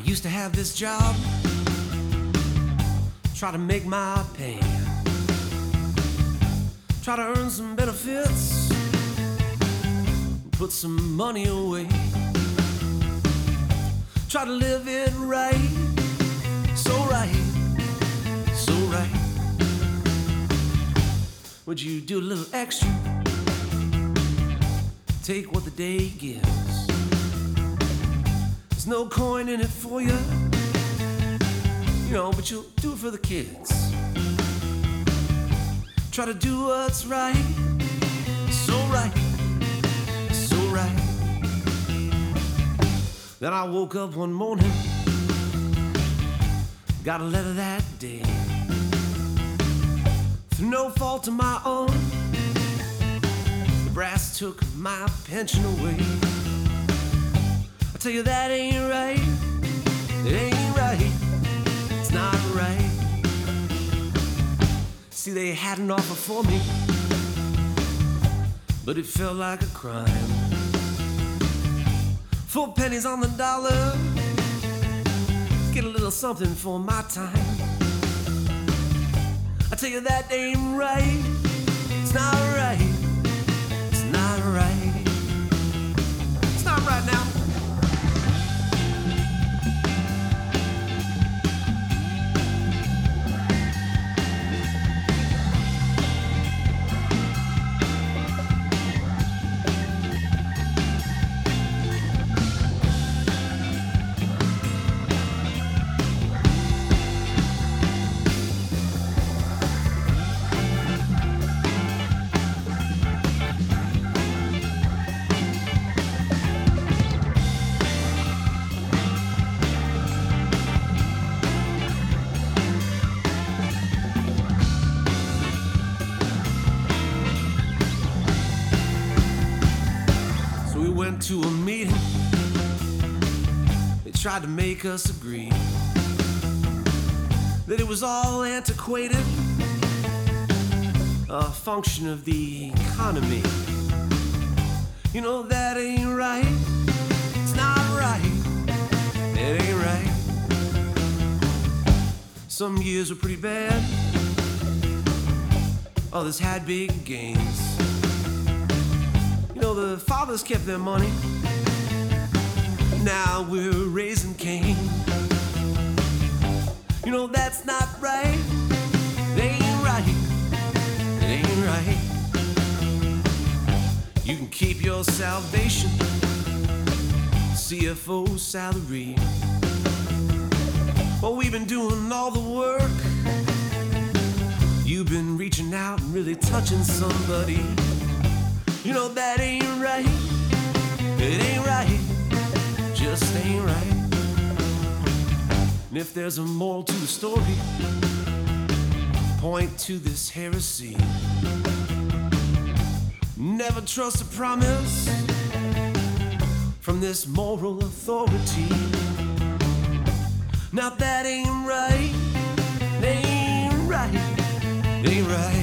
used to have this job, try to make my pay, try to earn some benefits, put some money away, try to live it right, so right, so right. Would you do a little extra? Take what the day gives. There's no coin in it for you, but you'll do it for the kids. Try to do what's right, so right, so right. Then I woke up one morning, got a letter that day. Through no fault of my own, the brass took my pension away. I tell you that ain't right, it ain't right, it's not right. See, they had an offer for me, but it felt like a crime. 4 pennies on the dollar, get a little something for my time. I tell you that ain't right, it's not right, it's not right, it's not right now. Went to a meeting, they tried to make us agree that it was all antiquated, a function of the economy. That ain't right, it's not right, it ain't right. Some years were pretty bad, others had big gains. The fathers kept their money, now we're raising Cain. That's not right, it ain't right, it ain't right. You can keep your salvation, CFO salary. Well, we've been doing all the work, you've been reaching out and really touching somebody. That ain't right, it ain't right, just ain't right. And if there's a moral to the story, point to this heresy. Never trust a promise from this moral authority. Now that ain't right, it ain't right, it ain't right.